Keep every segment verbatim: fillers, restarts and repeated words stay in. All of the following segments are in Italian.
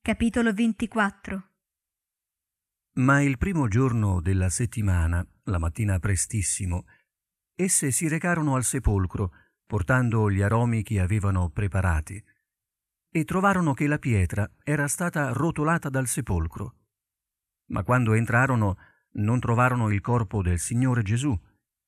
Capitolo ventiquattro. Ma il primo giorno della settimana, la mattina prestissimo, esse si recarono al sepolcro, portando gli aromi che avevano preparati, e trovarono che la pietra era stata rotolata dal sepolcro. Ma quando entrarono, non trovarono il corpo del Signore Gesù.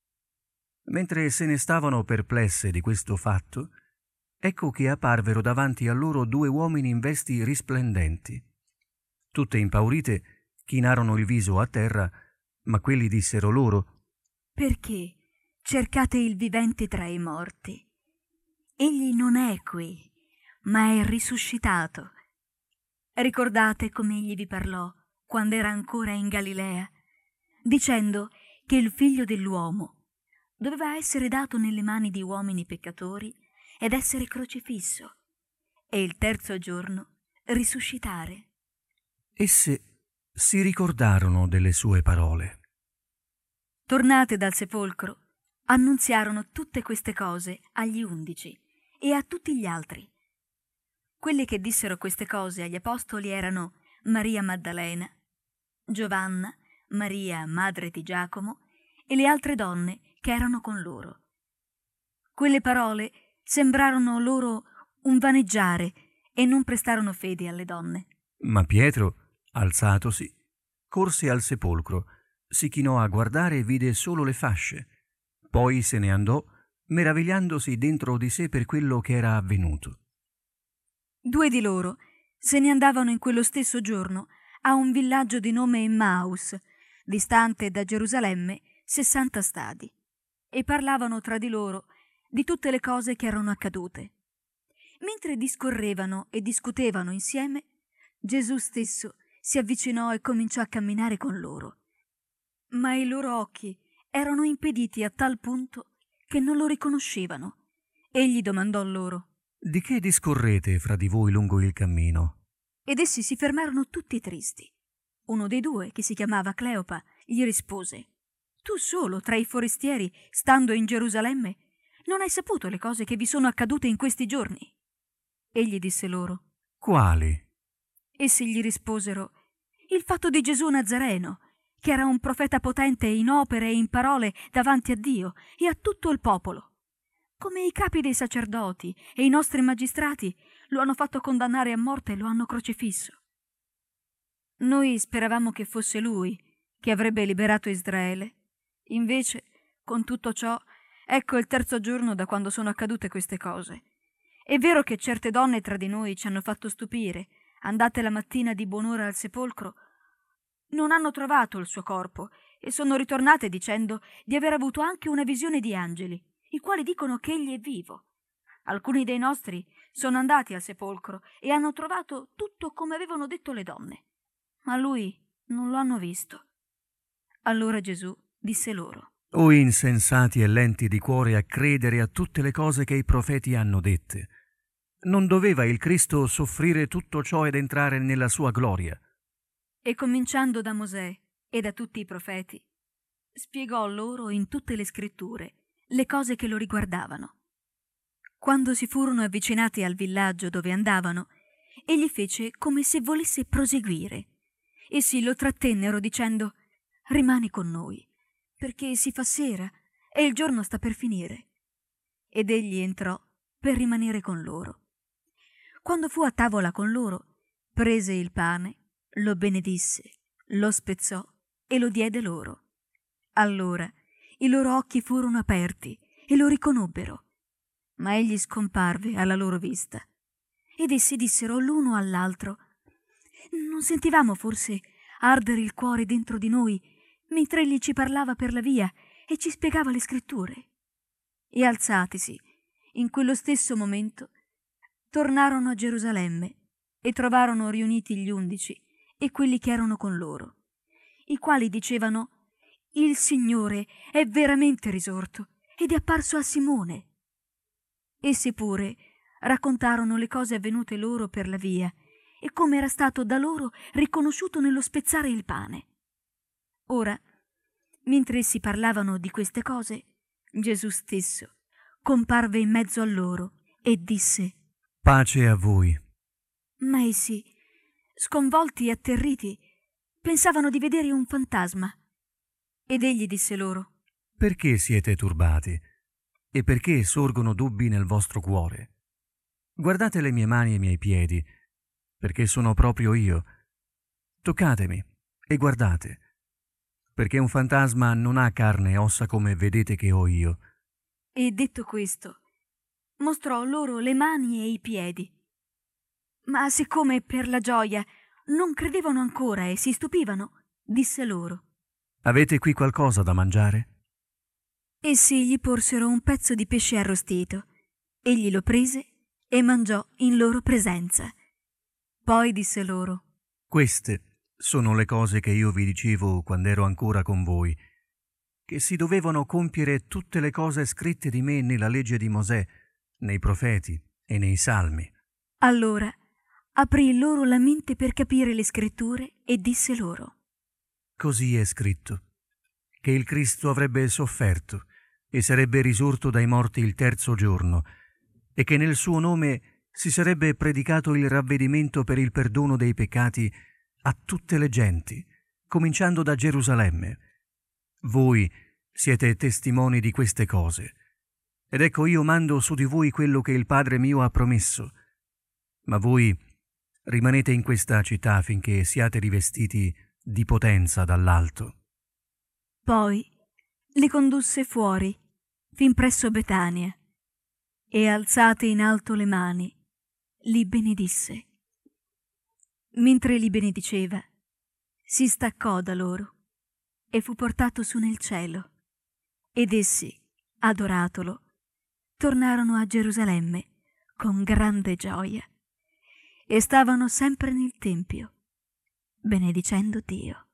Mentre se ne stavano perplesse di questo fatto, ecco che apparvero davanti a loro due uomini in vesti risplendenti. Tutte impaurite, chinarono il viso a terra, ma quelli dissero loro: Perché cercate il vivente tra i morti? Egli non è qui, ma è risuscitato. Ricordate come egli vi parlò quando era ancora in Galilea, dicendo che il figlio dell'uomo doveva essere dato nelle mani di uomini peccatori ed essere crocifisso, e il terzo giorno risuscitare. Esse si ricordarono delle sue parole. Tornate dal sepolcro, annunziarono tutte queste cose agli undici e a tutti gli altri. Quelli che dissero queste cose agli apostoli erano Maria Maddalena, Giovanna, Maria, madre di Giacomo, e le altre donne che erano con loro. Quelle parole sembrarono loro un vaneggiare e non prestarono fede alle donne. Ma Pietro, alzatosi, corse al sepolcro, si chinò a guardare e vide solo le fasce. Poi se ne andò, meravigliandosi dentro di sé per quello che era avvenuto. Due di loro se ne andavano in quello stesso giorno a un villaggio di nome Emmaus, distante da Gerusalemme sessanta stadi, e parlavano tra di loro di tutte le cose che erano accadute. Mentre discorrevano e discutevano insieme, Gesù stesso si avvicinò e cominciò a camminare con loro. Ma i loro occhi erano impediti a tal punto che non lo riconoscevano. Egli domandò loro: Di che discorrete fra di voi lungo il cammino? Ed essi si fermarono tutti tristi. Uno dei due, che si chiamava Cleopa, gli rispose: Tu solo, tra i forestieri, stando in Gerusalemme, non hai saputo le cose che vi sono accadute in questi giorni? Egli disse loro: Quali? Essi gli risposero: Il fatto di Gesù Nazareno, che era un profeta potente in opere e in parole davanti a Dio e a tutto il popolo. Come i capi dei sacerdoti e i nostri magistrati lo hanno fatto condannare a morte e lo hanno crocifisso. Noi speravamo che fosse lui che avrebbe liberato Israele. Invece, con tutto ciò, ecco il terzo giorno da quando sono accadute queste cose. È vero che certe donne tra di noi ci hanno fatto stupire. Andate la mattina di buon'ora al sepolcro, non hanno trovato il suo corpo e sono ritornate dicendo di aver avuto anche una visione di angeli, i quali dicono che egli è vivo. Alcuni dei nostri sono andati al sepolcro e hanno trovato tutto come avevano detto le donne, ma lui non lo hanno visto. Allora Gesù disse loro: O insensati e lenti di cuore a credere a tutte le cose che i profeti hanno dette. Non doveva il Cristo soffrire tutto ciò ed entrare nella sua gloria? E cominciando da Mosè e da tutti i profeti, spiegò loro in tutte le scritture le cose che lo riguardavano. Quando si furono avvicinati al villaggio dove andavano, egli fece come se volesse proseguire. Essi lo trattennero dicendo: Rimani con noi, perché si fa sera e il giorno sta per finire. Ed egli entrò per rimanere con loro. Quando fu a tavola con loro, prese il pane, lo benedisse, lo spezzò e lo diede loro. Allora i loro occhi furono aperti e lo riconobbero, ma egli scomparve alla loro vista. Ed essi dissero l'uno all'altro: Non sentivamo forse ardere il cuore dentro di noi mentre egli ci parlava per la via e ci spiegava le scritture? E alzatisi, in quello stesso momento, tornarono a Gerusalemme e trovarono riuniti gli undici e quelli che erano con loro, i quali dicevano: Il Signore è veramente risorto ed è apparso a Simone. Essi pure raccontarono le cose avvenute loro per la via e come era stato da loro riconosciuto nello spezzare il pane. Ora, mentre essi parlavano di queste cose, Gesù stesso comparve in mezzo a loro e disse: Pace a voi. Ma essi sconvolti e atterriti, pensavano di vedere un fantasma. Ed egli disse loro: Perché siete turbati? E perché sorgono dubbi nel vostro cuore? Guardate le mie mani e i miei piedi, perché sono proprio io. Toccatemi e guardate, perché un fantasma non ha carne e ossa come vedete che ho io. E detto questo, mostrò loro le mani e i piedi. Ma siccome per la gioia non credevano ancora e si stupivano, disse loro: Avete qui qualcosa da mangiare? Essi gli porsero un pezzo di pesce arrostito. Egli lo prese e mangiò in loro presenza. Poi disse loro: Queste sono le cose che io vi dicevo quando ero ancora con voi, che si dovevano compiere tutte le cose scritte di me nella legge di Mosè, nei profeti e nei salmi. Allora aprì loro la mente per capire le scritture e disse loro: Così è scritto, che il Cristo avrebbe sofferto e sarebbe risorto dai morti il terzo giorno, e che nel suo nome si sarebbe predicato il ravvedimento per il perdono dei peccati a tutte le genti, cominciando da Gerusalemme. Voi siete testimoni di queste cose. Ed ecco io mando su di voi quello che il Padre mio ha promesso. Ma voi rimanete in questa città finché siate rivestiti di potenza dall'alto. Poi li condusse fuori, fin presso Betania, e alzate in alto le mani, li benedisse. Mentre li benediceva, si staccò da loro e fu portato su nel cielo, ed essi, adoratolo, tornarono a Gerusalemme con grande gioia e stavano sempre nel Tempio, benedicendo Dio.